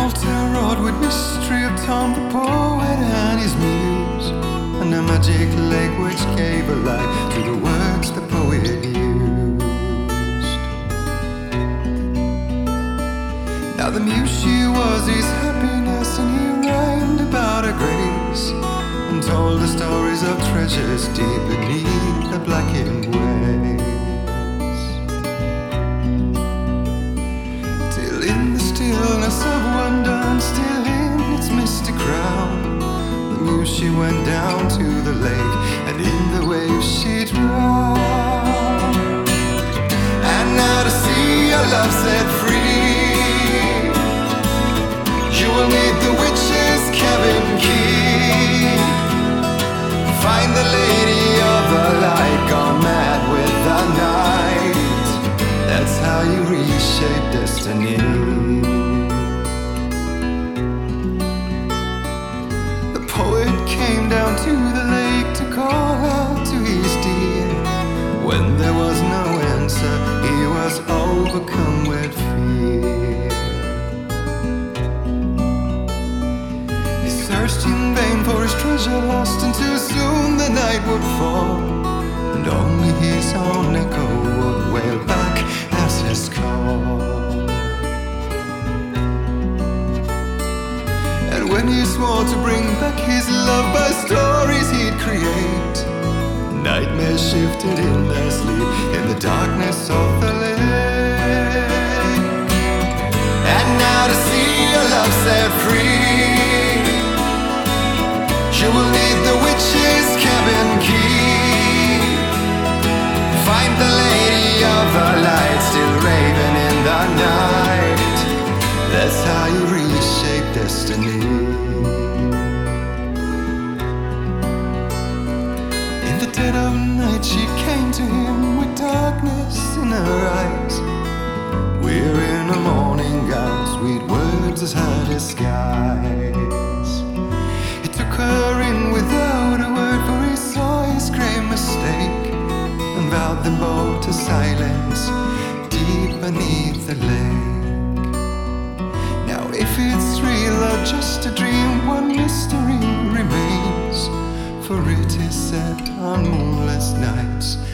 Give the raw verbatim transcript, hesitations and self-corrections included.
tarot with mystery of Tom the poet and his muse, and a magic lake which gave a life to the words the poet used. Now the muse, she was his happiness, and he rhymed about her grace, and told the stories of treasures deep beneath the blackened waves. Till in the stillness of wonder, and still in its misty crown, the muse, she went down to the lake, and in the waves she drowned. And now to see your love set free, you will need the witch's cabin key. Find the lady of the light, gone mad with the night. That's how you reshape destiny. The poet came down to the lake to call out to his dear. When there was no answer, he was overcome with fear. He searched in vain for his treasure lost, and too soon the night would fall, and only his own echo would wail back as his call. And when he swore to bring back his love by stories he'd create, nightmares shifted in their sleep in the darkness of the lake. And now to see your love set free, you will need the witch's cabin key. Find the lady of the light, still raving in the night. That's how you reshape destiny. In the dead of night she came to him with darkness in her eyes. We're in a morning gown, sweet words as her disguise. He took her in without a word, for he saw his grave mistake, and vowed them both to silence deep beneath the lake. Now if it's real or just a dream, one mystery remains, for it is set on moonless nights